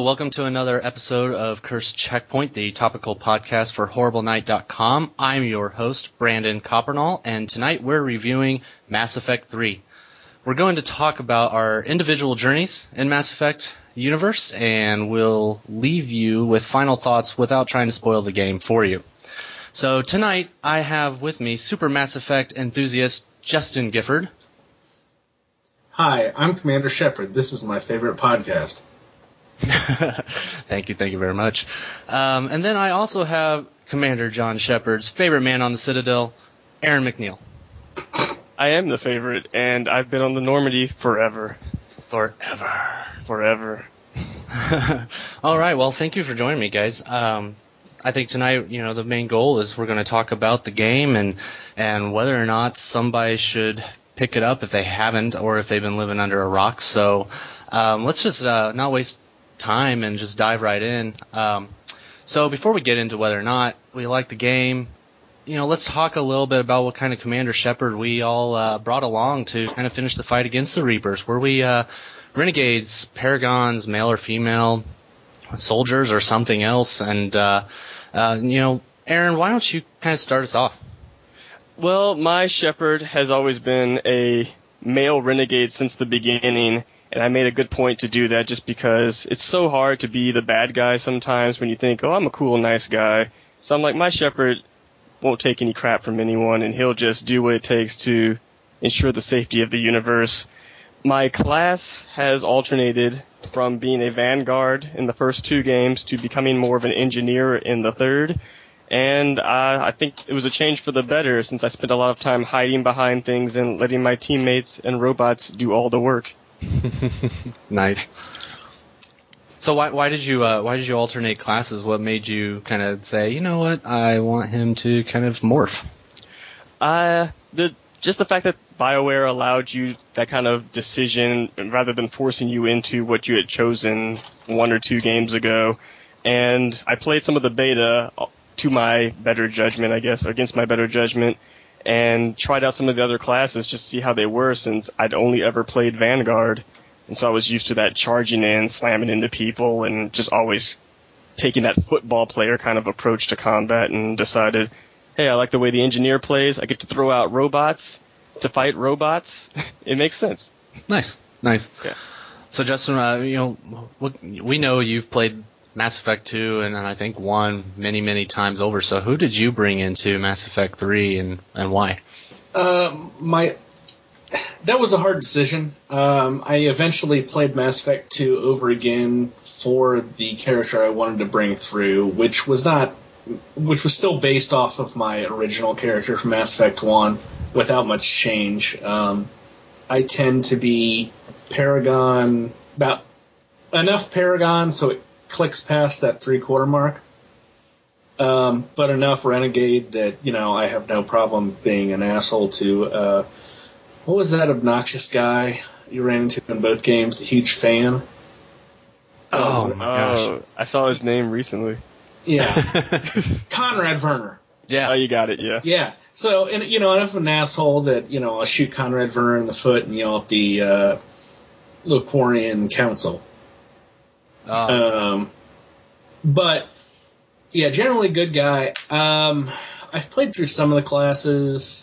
welcome to another episode of Cursed Checkpoint, the topical podcast for HorribleNight.com. I'm your host, Brandon Coppernall, and tonight we're reviewing Mass Effect 3. We're going to talk about our individual journeys in Mass Effect universe, and we'll leave you with final thoughts without trying to spoil the game for you. So tonight, I have with me Super Mass Effect enthusiast Justin Gifford. Hi, I'm Commander Shepard. This is my favorite podcast. Thank you very much. And then I also have Commander John Shepard's favorite man on the Citadel, Aaron McNeil. I am the favorite, and I've been on the Normandy forever. Forever. All right, well, thank you for joining me, guys. I think tonight, the main goal is we're going to talk about the game and whether or not somebody should pick it up if they haven't or if they've been living under a rock. So let's just not waste time and just dive right in. So before we get into whether or not we like the game, let's talk a little bit about what kind of Commander Shepard we all brought along to kind of finish the fight against the Reapers. Were we renegades, paragons, male or female, soldiers, or something else? And Aaron, why don't you kind of start us off? Well, my Shepard has always been a male renegade since the beginning, and I made a good point to do that just because it's so hard to be the bad guy sometimes when you think, oh, I'm a cool, nice guy. So I'm like, my Shepard won't take any crap from anyone, and he'll just do what it takes to ensure the safety of the universe. My class has alternated from being a vanguard in the first 2 games to becoming more of an engineer in the third. And I think it was a change for the better since I spent a lot of time hiding behind things and letting my teammates and robots do all the work. Nice. So why did you alternate classes? What made you kind of say, you know what, I want him to kind of morph? Just the fact that BioWare allowed you that kind of decision rather than forcing you into what you had chosen 1 or 2 games ago. And I played some of the beta to my better judgment, I guess, or against my better judgment, and tried out some of the other classes just to see how they were since I'd only ever played Vanguard. And so I was used to that charging in, slamming into people, and just always taking that football player kind of approach to combat, and decided, hey, I like the way the engineer plays. I get to throw out robots to fight robots. It makes sense. Nice. Yeah. So Justin, we know you've played Mass Effect 2 and I think 1 many times over. So who did you bring into Mass Effect 3 and why? That was a hard decision. I eventually played Mass Effect 2 over again for the character I wanted to bring through, which was still based off of my original character from Mass Effect 1 without much change. I tend to be Paragon, about enough Paragon so it clicks past that 3/4 mark, but enough Renegade that, I have no problem being an asshole to, what was that obnoxious guy you ran into in both games, the huge fan? Oh my gosh. I saw his name recently. Yeah. Conrad Werner. Yeah. Oh, you got it, yeah. Yeah. So, and enough of an asshole that, I'll shoot Conrad Werner in the foot and yell at the Loquarian Council. But yeah, generally good guy. I've played through some of the classes.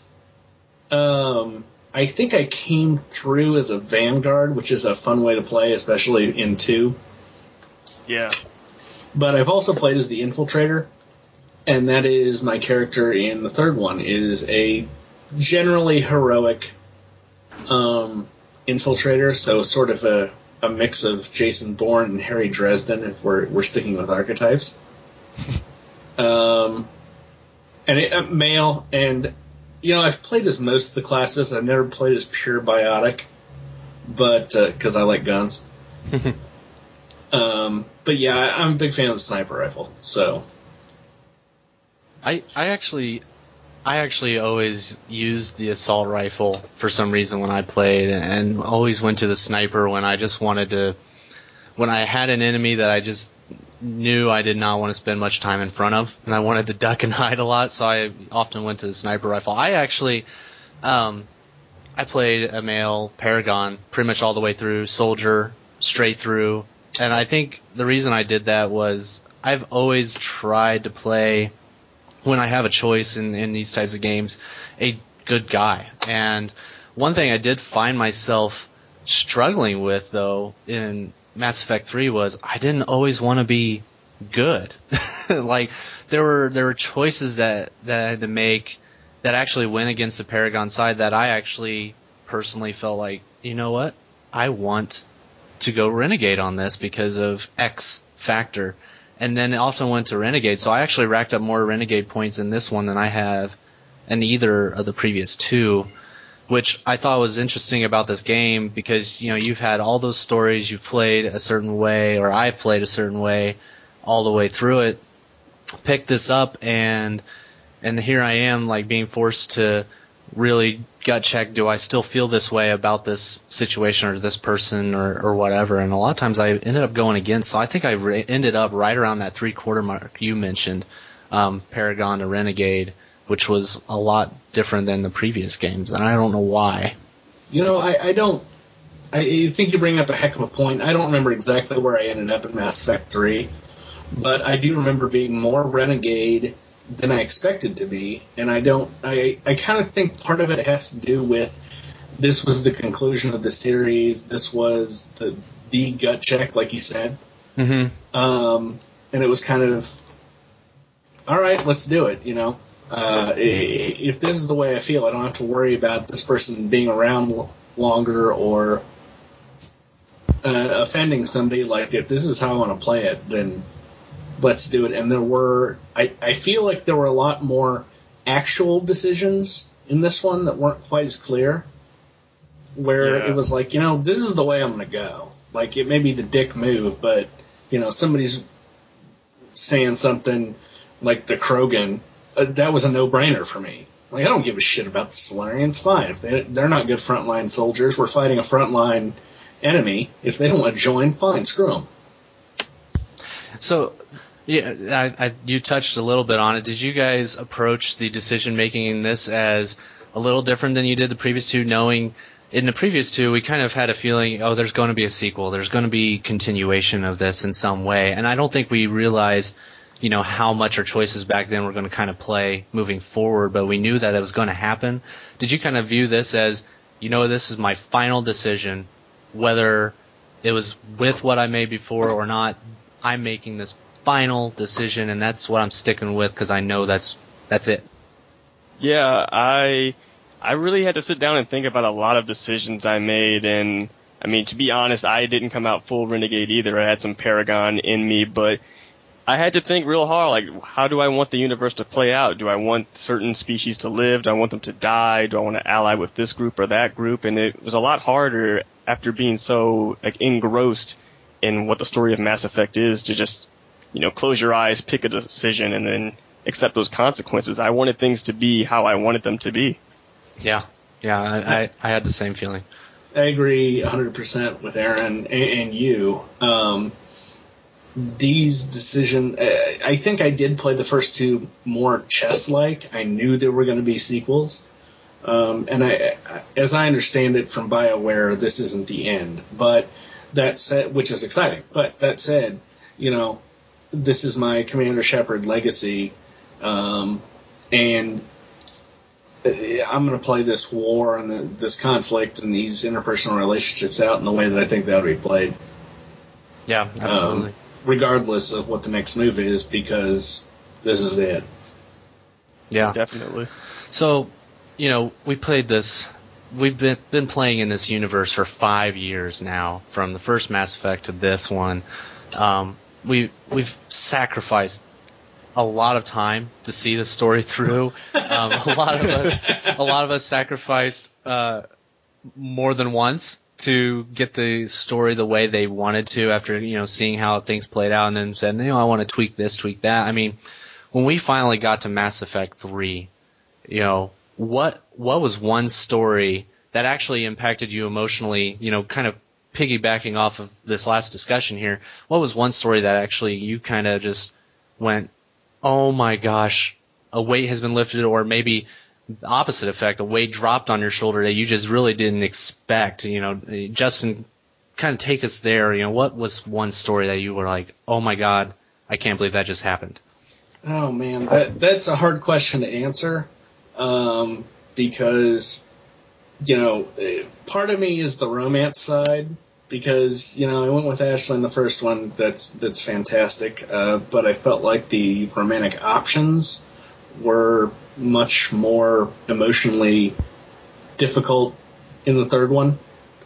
I think I came through as a Vanguard, which is a fun way to play, especially in 2. Yeah. But I've also played as the Infiltrator, and that is my character in the third one, is a generally heroic Infiltrator, so sort of a mix of Jason Bourne and Harry Dresden, if we're sticking with archetypes. Male, and I've played as most of the classes. I've never played as pure biotic, but because I like guns. But yeah, I'm a big fan of the sniper rifle. So I actually always used the assault rifle for some reason when I played, and always went to the sniper when I just wanted to. When I had an enemy that I just knew I did not want to spend much time in front of, and I wanted to duck and hide a lot, so I often went to the sniper rifle. I actually, I played a male Paragon pretty much all the way through, soldier, straight through, And I think the reason I did that was I've always tried to play, when I have a choice in these types of games, a good guy. And one thing I did find myself struggling with, though, in Mass Effect 3 was I didn't always want to be good. Like, there were choices that I had to make that actually went against the Paragon side that I actually personally felt like, you know what? I want to go Renegade on this because of X factor. And then it often went to Renegade, so I actually racked up more Renegade points in this one than I have in either of the previous two, which I thought was interesting about this game because, you know, you've had all those stories, you've played a certain way, or I've played a certain way all the way through it, picked this up, and here I am, like, being forced to really gut check, do I still feel this way about this situation or this person or whatever, and a lot of times I ended up going against, so I think I ended up right around that 3/4 mark you mentioned, Paragon to Renegade, which was a lot different than the previous games, and I don't know why. You know, I think you bring up a heck of a point. I don't remember exactly where I ended up in Mass Effect 3, but I do remember being more Renegade than I expected to be, and I kind of think part of it has to do with this was the conclusion of the series, this was the gut check, like you said. Mm-hmm. And it was kind of, all right, let's do it, you know. If this is the way I feel, I don't have to worry about this person being around longer or offending somebody. Like, if this is how I want to play it, then let's do it. And I feel like there were a lot more actual decisions in this one that weren't quite as clear, where it was like, you know, this is the way I'm going to go. Like, it may be the dick move, but, you know, somebody's saying something like the Krogan, that was a no-brainer for me. Like, I don't give a shit about the Solarians. Fine. If they're not good frontline soldiers, we're fighting a frontline enemy. If they don't want to join, fine, screw them. So, yeah, you touched a little bit on it. Did you guys approach the decision-making in this as a little different than you did the previous two, knowing in the previous two we kind of had a feeling, oh, there's going to be a sequel, there's going to be continuation of this in some way, and I don't think we realized, you know, how much our choices back then were going to kind of play moving forward, but we knew that it was going to happen. Did you kind of view this as, you know, this is my final decision, whether it was with what I made before or not, I'm making this final decision, and that's what I'm sticking with because I know that's it? Yeah, I really had to sit down and think about a lot of decisions I made, and I mean, to be honest, I didn't come out full Renegade either. I had some Paragon in me, but I had to think real hard, like, how do I want the universe to play out? Do I want certain species to live? Do I want them to die? Do I want to ally with this group or that group? And it was a lot harder after being so, like, engrossed in what the story of Mass Effect is to just, you know, close your eyes, pick a decision, and then accept those consequences. I wanted things to be how I wanted them to be. Yeah, I had the same feeling. I agree 100% with Aaron and you. These decisions, I think I did play the first two more chess-like. I knew there were going to be sequels. And as I understand it from BioWare, this isn't the end. But that said, which is exciting. But that said, you know, this is my Commander Shepard legacy. And I'm going to play this war and this conflict and these interpersonal relationships out in the way that I think they ought to be played. Yeah, absolutely. Regardless of what the next move is, because this is it. Yeah, definitely. So, you know, we played this. We've been playing in this universe for 5 years now, from the first Mass Effect to this one. We've sacrificed a lot of time to see the story through. A lot of us sacrificed more than once to get the story the way they wanted to after, you know, seeing how things played out, and then said, you know, I want to tweak this, tweak that. I mean, when we finally got to Mass Effect 3, you know, what was one story that actually impacted you emotionally, you know, kind of piggybacking off of this last discussion here, what was one story that actually you kind of just went, oh my gosh, a weight has been lifted, or maybe the opposite effect, a weight dropped on your shoulder that you just really didn't expect? You know, Justin kind of take us there. What was one story that you were like, oh my god, I can't believe that just happened? Oh man, that's a hard question to answer, because part of me is the romance side, because I went with Ashley in the first one. That's fantastic, but I felt like the romantic options were much more emotionally difficult in the third one.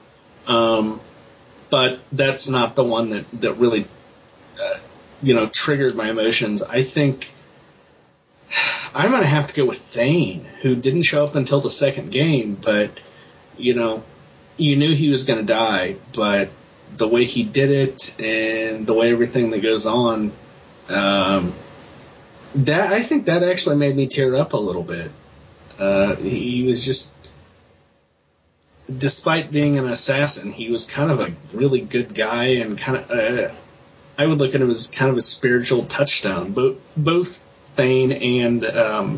But that's not the one that really triggered my emotions. I think I'm going to have to go with Thane, who didn't show up until the second game, but you knew he was going to die, but the way he did it and the way everything that goes on, that I think that actually made me tear up a little bit. He was just, despite being an assassin, he was kind of a really good guy, and kind of I would look at him as kind of a spiritual touchstone. Both Thane and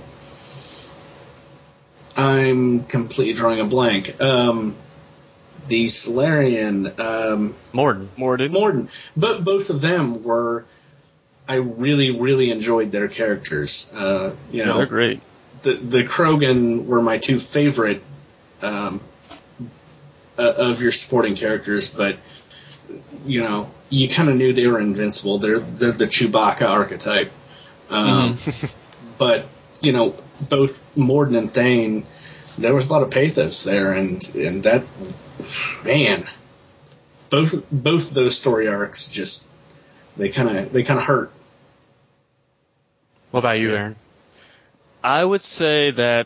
I'm completely drawing a blank. The Solarian, Morden. But both of them were. I really, really enjoyed their characters. They're great. The Krogan were my two favorite of your supporting characters, but you kind of knew they were invincible. They're the Chewbacca archetype. But both Morden and Thane, there was a lot of pathos there, and that, man, both those story arcs just they kind of hurt. What about you, Aaron? I would say that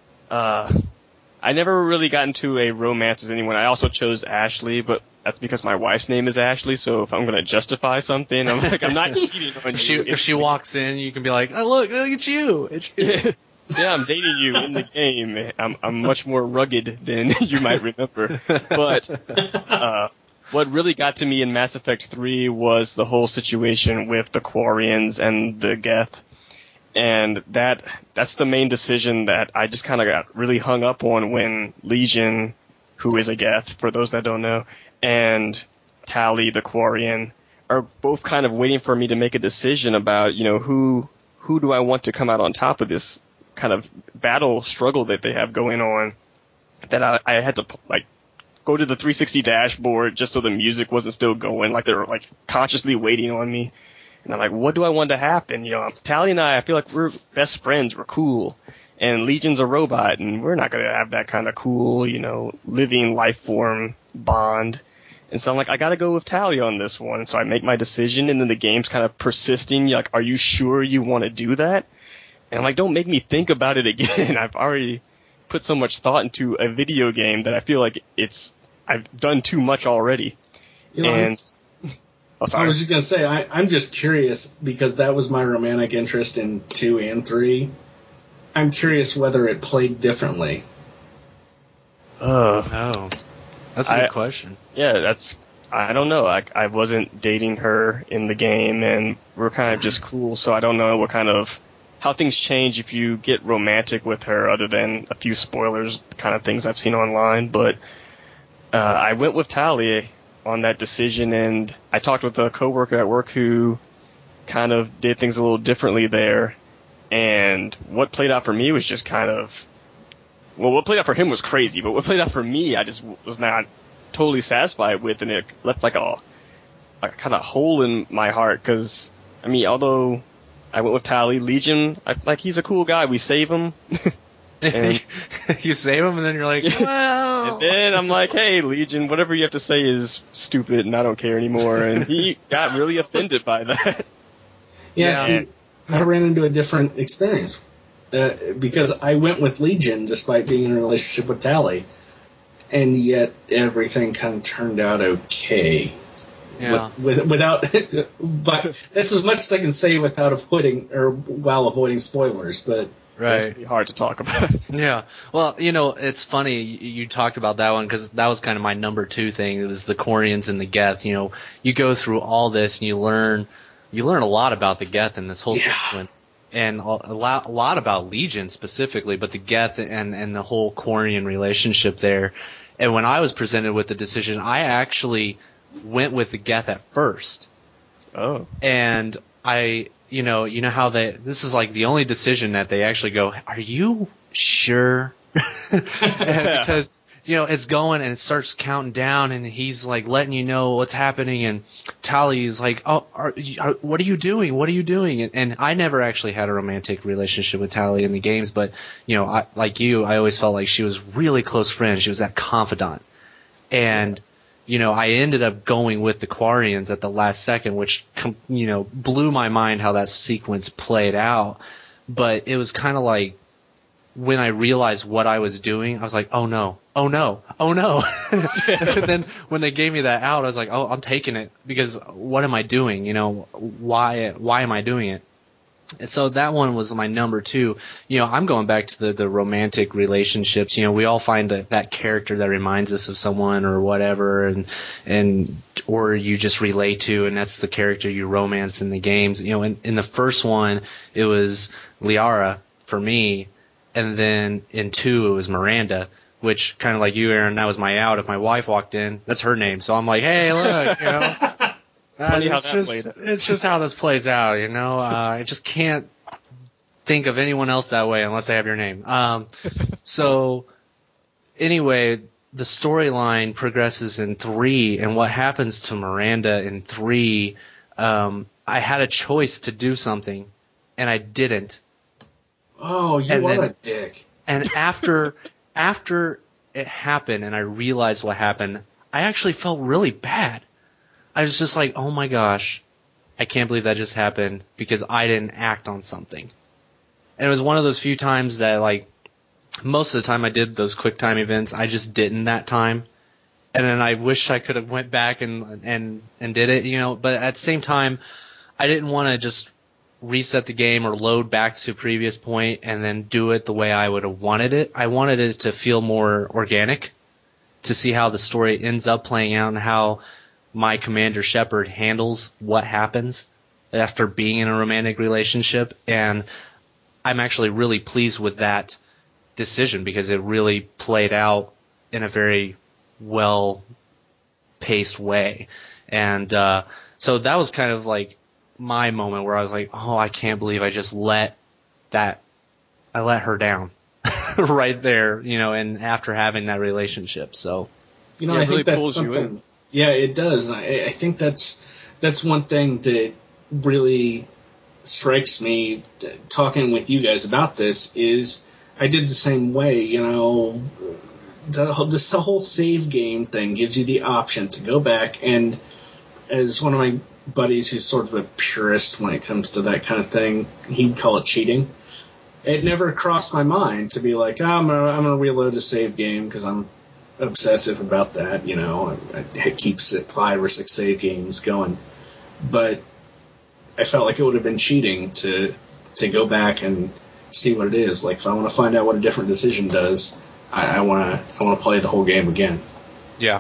I never really got into a romance with anyone. I also chose Ashley, but that's because my wife's name is Ashley, so if I'm going to justify something, I'm not cheating on you. If she walks in, you can be like, oh, look at you. It's you. Yeah, I'm dating you in the game. I'm much more rugged than you might remember. But what really got to me in Mass Effect 3 was the whole situation with the Quarians and the Geth. And that's the main decision that I just kind of got really hung up on when Legion, who is a Geth, for those that don't know, and Tali, the Quarian, are both kind of waiting for me to make a decision about, who do I want to come out on top of this kind of battle struggle that they have going on, that I had to go to the 360 dashboard just so the music wasn't still going, like they were consciously waiting on me. And I'm like, what do I want to happen? Tali and I feel like we're best friends, we're cool, and Legion's a robot, and we're not going to have that kind of cool, living life form bond. And so I'm like, I got to go with Tali on this one. And so I make my decision, and then the game's kind of persisting. You're like, are you sure you want to do that? And I'm like, don't make me think about it again. I've already put so much thought into a video game that I feel like I've done too much already. I was just going to say, I'm just curious, because that was my romantic interest in 2 and 3. I'm curious whether it played differently. Oh. That's a good question. Yeah, I don't know. I wasn't dating her in the game, and we're kind of just cool, so I don't know how things change if you get romantic with her, other than a few spoilers, the kind of things I've seen online. But I went with Tali on that decision, and I talked with a coworker at work who kind of did things a little differently there, and what played out for me was just what played out for him was crazy, but what played out for me, I just was not totally satisfied with, and it left like a kind of hole in my heart, because, although I went with Tali, Legion, he's a cool guy, we save him. And you save him, and then you're like, well. And then I'm like, hey, Legion, whatever you have to say is stupid, and I don't care anymore. And he got really offended by that. Yeah. See, I ran into a different experience, because I went with Legion despite being in a relationship with Tali, and yet everything kind of turned out okay. Yeah. Without, but that's as much as I can say while avoiding spoilers. But right, it's pretty hard to talk about. Yeah. Well, it's funny you talked about that one, because that was kind of my number 2 thing. It was the Quarians and the Geth. You go through all this and you learn a lot about the Geth in this whole sequence, and a lot about Legion specifically, but the Geth and the whole Quarian relationship there. And when I was presented with the decision, I actually went with the Geth at first. Oh. And you know how this is like the only decision that they actually go, are you sure? Because, you know, it's going and it starts counting down and he's like letting you know what's happening, and Tali is like, oh, what are you doing? What are you doing? And I never actually had a romantic relationship with Tali in the games, but, you know, I always felt like she was really close friend. She was that confidant. And, you know, I ended up going with the Quarians at the last second, which, you know, blew my mind how that sequence played out. But it was kind of like, when I realized what I was doing, I was like, oh no. And then when they gave me that out, I was like, oh, I'm taking it, because what am I doing? You know, why am I doing it? And so that one was my number 2. You know, I'm going back to the romantic relationships. You know, we all find that character that reminds us of someone or whatever, and or you just relate to, and that's the character you romance in the games. You know, in the first one, it was Liara for me. And then in 2, it was Miranda, which, kind of like you, Aaron, that was my out. If my wife walked in, that's her name. So I'm like, hey, look, you know. It's just how this plays out, you know. I just can't think of anyone else that way unless I have your name. So anyway, the storyline progresses in 3, and what happens to Miranda in 3, I had a choice to do something, and I didn't. Oh, you are a dick. And after it happened and I realized what happened, I actually felt really bad. I was just like, oh my gosh, I can't believe that just happened because I didn't act on something. And it was one of those few times that, like, most of the time I did those quick time events, I just didn't that time. And then I wish I could have went back and did it, you know, but at the same time, I didn't want to just reset the game or load back to previous point and then do it the way I would have wanted it. I wanted it to feel more organic, to see how the story ends up playing out and how my Commander Shepard handles what happens after being in a romantic relationship. And I'm actually really pleased with that decision because it really played out in a very well-paced way. And so that was kind of like my moment where I was like, oh, I can't believe I just let her down right there, you know, and after having that relationship. So, you know, I think that's something. Yeah, it does. I think that's one thing that really strikes me talking with you guys about this is I did the same way, you know. This whole save game thing gives you the option to go back, and as one of my buddies who's sort of a purist when it comes to that kind of thing, he'd call it cheating. It never crossed my mind to be like, oh, I'm gonna reload a save game because I'm obsessive about that, you know. It keeps 5 or 6 save games going, but I felt like it would have been cheating to go back and see what it is. Like, if I want to find out what a different decision does, I want to play the whole game again. Yeah.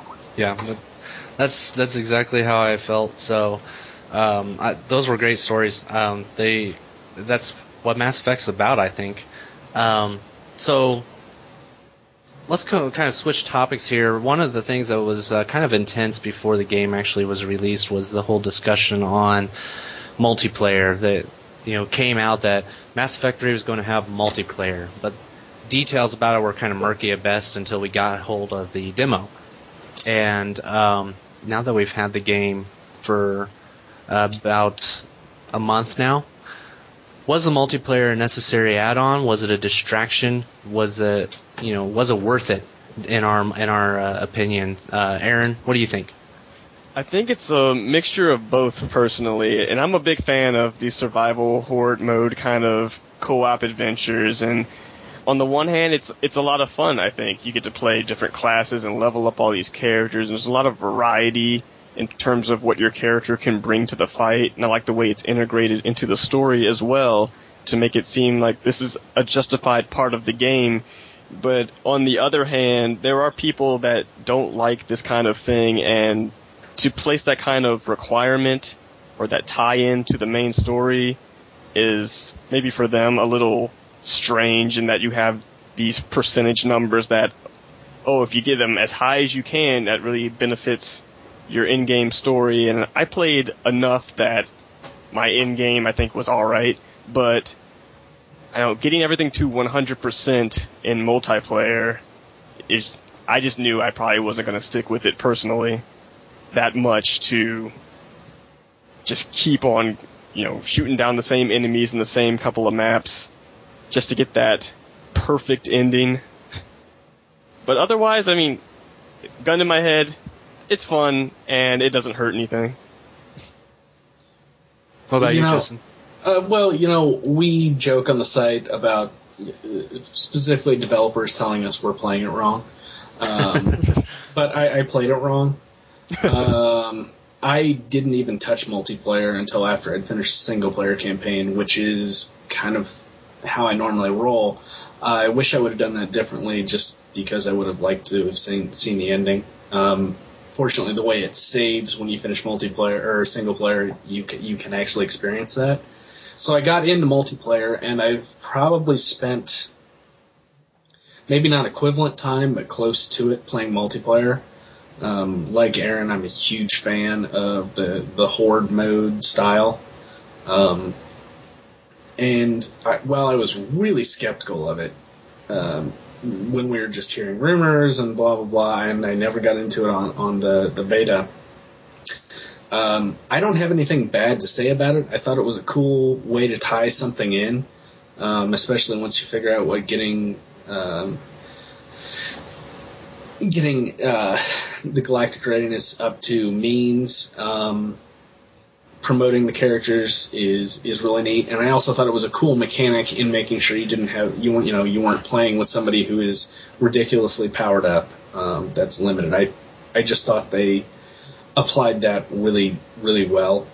That's exactly how I felt. So, those were great stories. That's what Mass Effect's about, I think. So, let's kind of switch topics here. One of the things that was kind of intense before the game actually was released was the whole discussion on multiplayer. That, you know, came out that Mass Effect 3 was going to have multiplayer, but details about it were kind of murky at best until we got hold of the demo. And now that we've had the game for about a month now, was the multiplayer a necessary add-on? Was it a distraction? Was it worth it in our opinion? Aaron, what do you think? I think it's a mixture of both, personally, and I'm a big fan of the survival horde mode kind of co-op adventures. And on the one hand, it's a lot of fun. I think you get to play different classes and level up all these characters. There's a lot of variety in terms of what your character can bring to the fight, and I like the way it's integrated into the story as well to make it seem like this is a justified part of the game. But on the other hand, there are people that don't like this kind of thing, and to place that kind of requirement or that tie-in to the main story is maybe for them a little strange, in that you have these percentage numbers that, if you get them as high as you can, that really benefits your in-game story, and I played enough that my in-game I think was alright, but I know getting everything to 100% in multiplayer I just knew I probably wasn't going to stick with it personally that much to just keep on, shooting down the same enemies in the same couple of maps just to get that perfect ending. But otherwise, I mean, gun in my head, it's fun, and it doesn't hurt anything. What about you, Justin? Well, we joke on the site about specifically developers telling us we're playing it wrong. But I played it wrong. I didn't even touch multiplayer until after I'd finished the single-player campaign, which is kind of how I normally roll. I wish I would have done that differently just because I would have liked to have seen the ending. Fortunately, the way it saves when you finish multiplayer or single-player, you can actually experience that. So I got into multiplayer, and I've probably spent maybe not equivalent time, but close to it playing multiplayer. Like Aaron, I'm a huge fan of the Horde mode style. And while I was really skeptical of it, when we were just hearing rumors and blah, blah, blah, and I never got into it on the beta, I don't have anything bad to say about it. I thought it was a cool way to tie something in, especially once you figure out what getting the Galactic Readiness up to means. Promoting the characters is really neat, and I also thought it was a cool mechanic in making sure you weren't playing with somebody who is ridiculously powered up. That's limited. I just thought they applied that really, really well.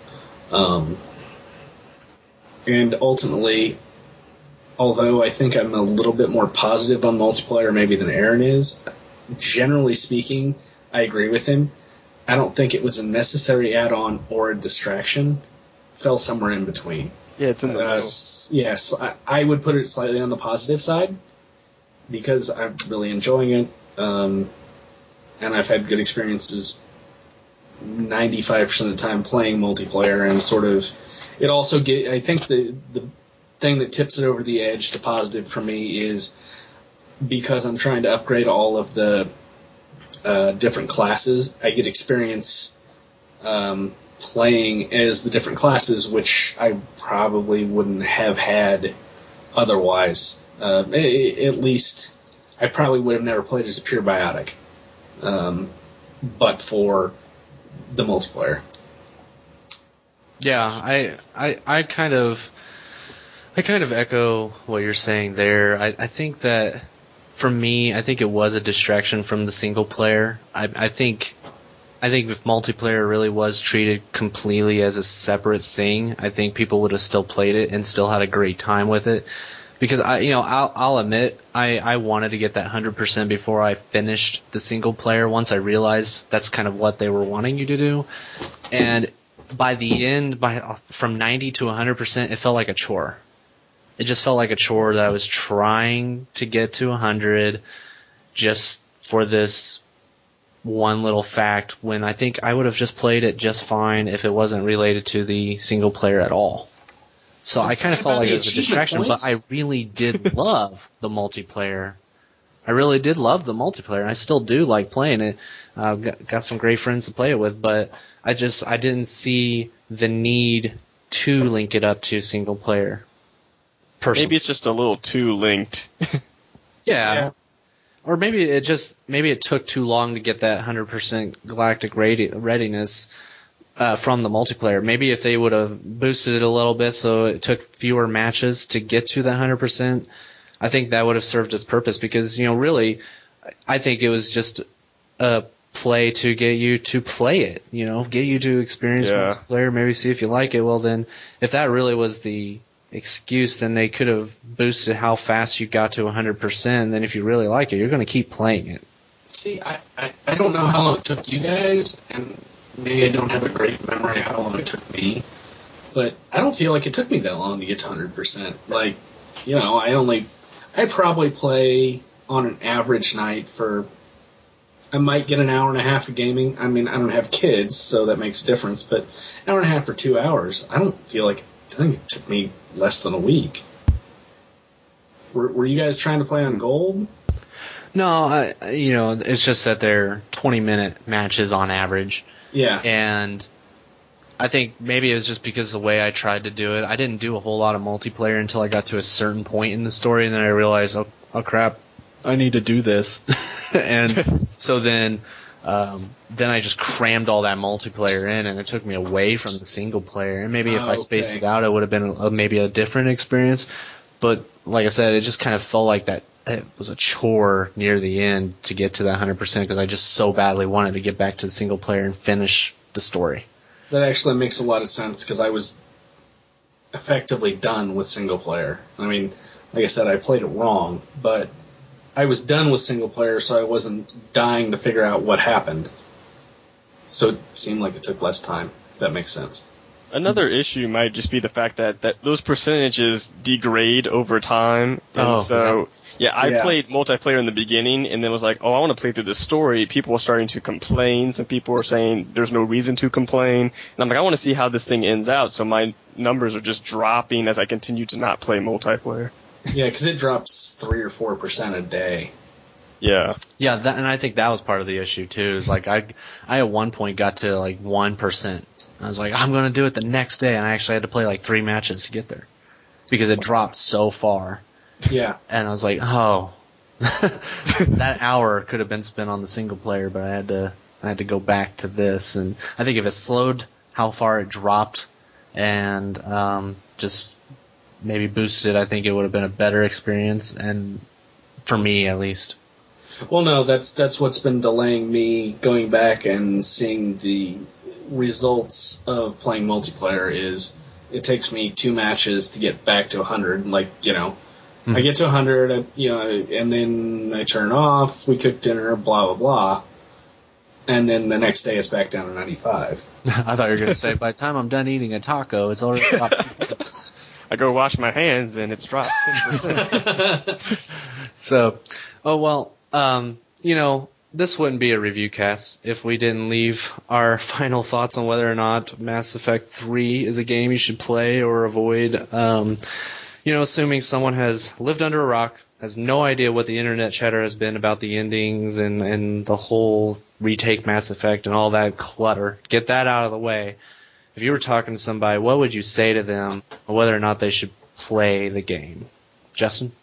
And ultimately, although I think I'm a little bit more positive on multiplayer maybe than Aaron is, generally speaking, I agree with him. I don't think it was a necessary add-on or a distraction. Fell somewhere in between. Yeah, it's in the middle. Yes, I would put it slightly on the positive side because I'm really enjoying it, and I've had good experiences 95% of the time playing multiplayer, and sort of it also I think the thing that tips it over the edge to positive for me is because I'm trying to upgrade all of the different classes, I get experience playing as the different classes, which I probably wouldn't have had otherwise. At least I probably would have never played as a pure biotic, but for the multiplayer. Yeah, I kind of echo what you're saying there. I think that for me, I think it was a distraction from the single player. I think if multiplayer really was treated completely as a separate thing, I think people would have still played it and still had a great time with it. Because I'll admit I wanted to get that 100% before I finished the single player. Once I realized that's kind of what they were wanting you to do, and by the end, from 90 to 100%, it felt like a chore. It just felt like a chore that I was trying to get to 100 just for this one little fact, when I think I would have just played it just fine if it wasn't related to the single player at all. So I kind of felt like it was a distraction, but I really did love the multiplayer. I really did love the multiplayer, and I still do like playing it. Got some great friends to play it with, but I didn't see the need to link it up to single player. Personally. Maybe it's just a little too linked. Yeah. Or maybe it took too long to get that 100% Galactic Readiness from the multiplayer. Maybe if they would have boosted it a little bit so it took fewer matches to get to that 100%, I think that would have served its purpose, because, really, I think it was just a play to get you to play it, get you to experience multiplayer, maybe see if you like it. Well, then, if that really was the excuse, then they could have boosted how fast you got to 100%. Then if you really like it, you're going to keep playing it. See, I don't know how long it took you guys, and maybe I don't have a great memory of how long it took me, but I don't feel like it took me that long to get to 100%. Like, I probably play on an average night for I might get an hour and a half of gaming. I mean, I don't have kids, so that makes a difference. But an hour and a half or 2 hours, I think it took me less than a week. Were you guys trying to play on gold? No, it's just that they're 20-minute matches on average. Yeah. And I think maybe it was just because of the way I tried to do it. I didn't do a whole lot of multiplayer until I got to a certain point in the story, and then I realized, oh crap, I need to do this. And so then I just crammed all that multiplayer in, and it took me away from the single player. And maybe if I spaced it out, it would have been maybe a different experience. But like I said, it just kind of felt like that it was a chore near the end to get to that 100% because I just so badly wanted to get back to the single player and finish the story. That actually makes a lot of sense because I was effectively done with single player. I mean, like I said, I played it wrong, but I was done with single player, so I wasn't dying to figure out what happened. So it seemed like it took less time, if that makes sense. Another issue might just be the fact that those percentages degrade over time. And I played multiplayer in the beginning and then was like, oh, I want to play through the story. People were starting to complain. Some people were saying there's no reason to complain. And I'm like, I want to see how this thing ends out. So my numbers are just dropping as I continue to not play multiplayer. Yeah, because it drops 3 or 4% a day. Yeah. Yeah, and I think that was part of the issue too. Is like I at one point got to like 1%. I was like, I'm going to do it the next day, and I actually had to play like 3 matches to get there because it dropped so far. Yeah. And I was like, oh, that hour could have been spent on the single player, but I had to go back to this. And I think if it slowed how far it dropped and just maybe boosted, I think it would have been a better experience, and for me at least. Well, no, that's what's been delaying me going back and seeing the results of playing multiplayer is it takes me 2 matches to get back to 100. Like, I get to 100, and then I turn off, we cook dinner, blah, blah, blah. And then the next day it's back down to 95. I thought you were going to say, by the time I'm done eating a taco, it's already dropped. I go wash my hands and it's dropped 10%. So, this wouldn't be a review cast if we didn't leave our final thoughts on whether or not Mass Effect 3 is a game you should play or avoid. Assuming someone has lived under a rock, has no idea what the internet chatter has been about the endings and the whole retake Mass Effect and all that clutter. Get that out of the way. If you were talking to somebody, what would you say to them on whether or not they should play the game? Justin?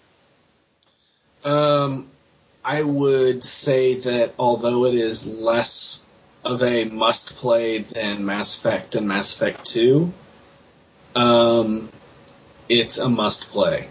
I would say that although it is less of a must-play than Mass Effect and Mass Effect 2, it's a must-play.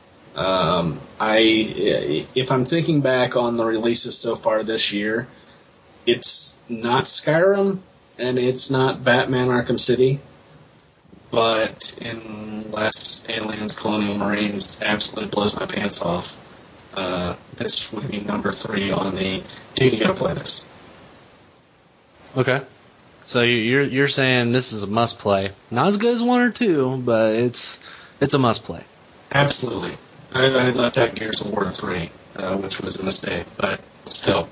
If I'm thinking back on the releases so far this year, it's not Skyrim, and it's not Batman Arkham City, but unless Aliens Colonial Marines absolutely blows my pants off, this would be number 3 on the dude, you gotta play this. Okay. So you're saying this is a must play. Not as good as 1 or 2, but it's a must play. Absolutely. I left out Gears of War 3, which was a mistake, but still.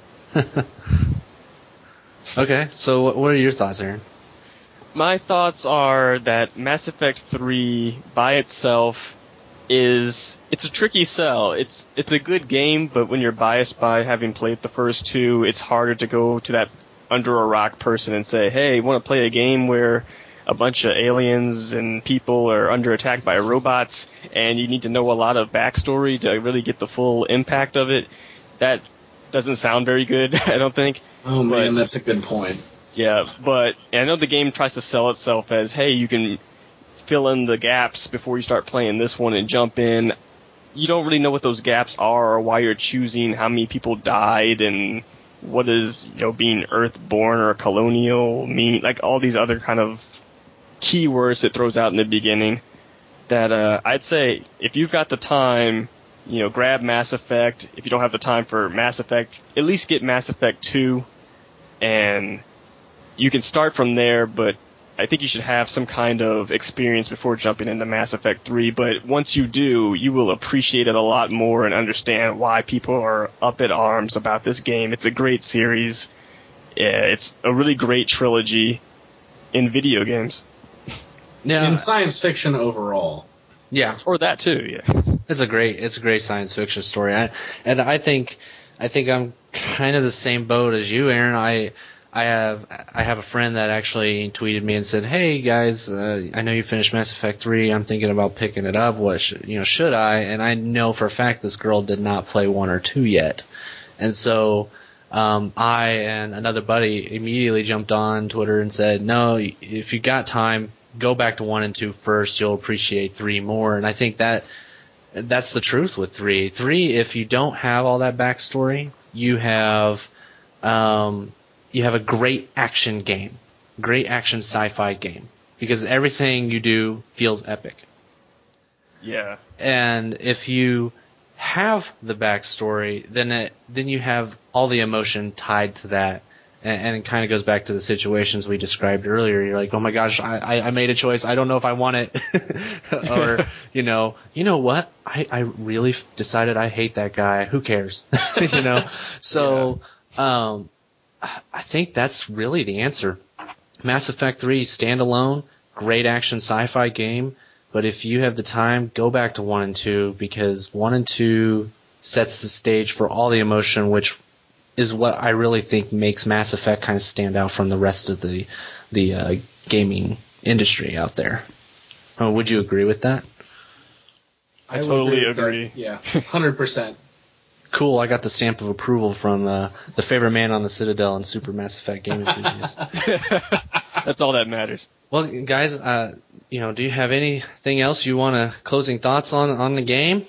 Okay, so what are your thoughts, Aaron? My thoughts are that Mass Effect 3 by itself it's a tricky sell. It's a good game, but when you're biased by having played the first 2, it's harder to go to that under a rock person and say, hey, you want to play a game where a bunch of aliens and people are under attack by robots and you need to know a lot of backstory to really get the full impact of it. That doesn't sound very good, I don't think. Oh man, that's a good point. Yeah, but I know the game tries to sell itself as, hey, you can fill in the gaps before you start playing this one and jump in. You don't really know what those gaps are or why you're choosing how many people died and what is, being Earthborn or colonial mean, like all these other kind of keywords it throws out in the beginning. That I'd say if you've got the time, grab Mass Effect. If you don't have the time for Mass Effect, at least get Mass Effect 2, and you can start from there, but I think you should have some kind of experience before jumping into Mass Effect 3, but once you do, you will appreciate it a lot more and understand why people are up in arms about this game. It's a great series. It's a really great trilogy in video games. Yeah. In science fiction overall. Yeah. Or that too, yeah. It's a great science fiction story. I think I'm kind of the same boat as you, Aaron. I have a friend that actually tweeted me and said, "Hey guys, I know you finished Mass Effect 3. I'm thinking about picking it up. What should I?" And I know for a fact this girl did not play 1 or 2 yet. And so I and another buddy immediately jumped on Twitter and said, "No, if you got time, go back to 1 and 2 first. You'll appreciate 3 more." And I think that's the truth with 3. 3, if you don't have all that backstory, you have a great action game, great action sci-fi game, because everything you do feels epic. Yeah. And if you have the backstory, then you have all the emotion tied to that. And it kind of goes back to the situations we described earlier. You're like, oh my gosh, I made a choice. I don't know if I want it. Or, you know what? I really decided I hate that guy. Who cares? So, yeah. I think that's really the answer. Mass Effect 3, standalone, great action sci-fi game. But if you have the time, go back to 1 and 2, because 1 and 2 sets the stage for all the emotion, which is what I really think makes Mass Effect kind of stand out from the rest of the gaming industry out there. Would you agree with that? I totally agree. That. Yeah, 100%. Cool, I got the stamp of approval from the favorite man on the Citadel and Super Mass Effect game enthusiast. That's all that matters. Well, guys, do you have anything else you want to closing thoughts on the game?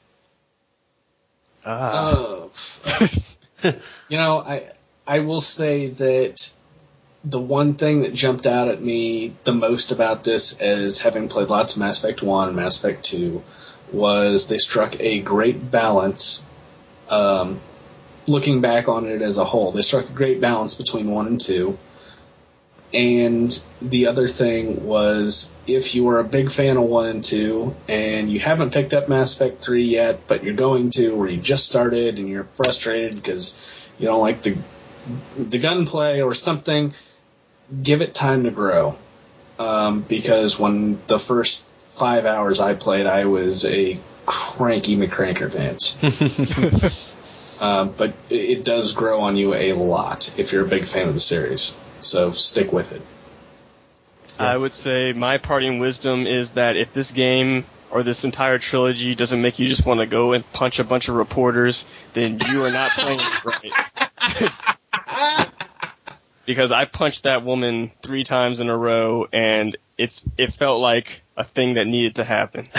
I will say that the one thing that jumped out at me the most about this, as having played lots of Mass Effect 1 and Mass Effect 2, was they struck a great balance. Looking back on it as a whole, they struck a great balance between 1 and 2. And the other thing was, if you are a big fan of 1 and 2 and you haven't picked up Mass Effect 3 yet, but you're going to, or you just started and you're frustrated because you don't like the gunplay or something, give it time to grow. Because when the first 5 hours I played, I was a cranky McCranker Vance. But it does grow on you a lot if you're a big fan of the series. So stick with it. I would say my parting wisdom is that if this game or this entire trilogy doesn't make you just want to go and punch a bunch of reporters, then you are not playing it right. Because I punched that woman 3 times in a row, and it felt like a thing that needed to happen.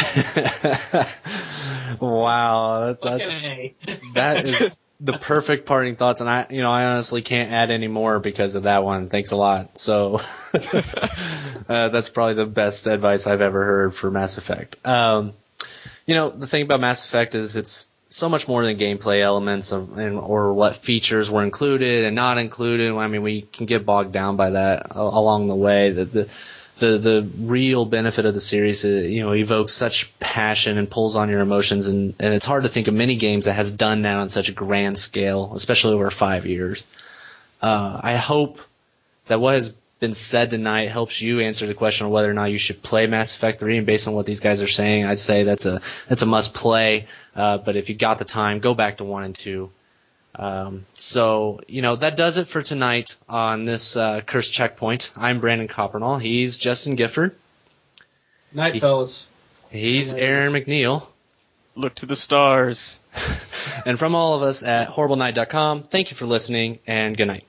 Wow, that is the perfect parting thoughts, and I honestly can't add any more because of that one. Thanks a lot. So that's probably the best advice I've ever heard for Mass Effect. The thing about Mass Effect is it's so much more than gameplay elements or what features were included and not included. I mean, we can get bogged down by that along the way. The real benefit of the series, evokes such passion and pulls on your emotions, and it's hard to think of many games that has done that on such a grand scale, especially over 5 years. I hope that what has been said tonight helps you answer the question of whether or not you should play Mass Effect 3, and based on what these guys are saying, I'd say that's a must play, but if you got the time, go back to 1 and 2. So that does it for tonight on this Cursed Checkpoint. I'm Brandon Coppernall. He's Justin Gifford. Night, fellas. He's Aaron McNeil. Look to the stars. And from all of us at HorribleNight.com, thank you for listening, and good night.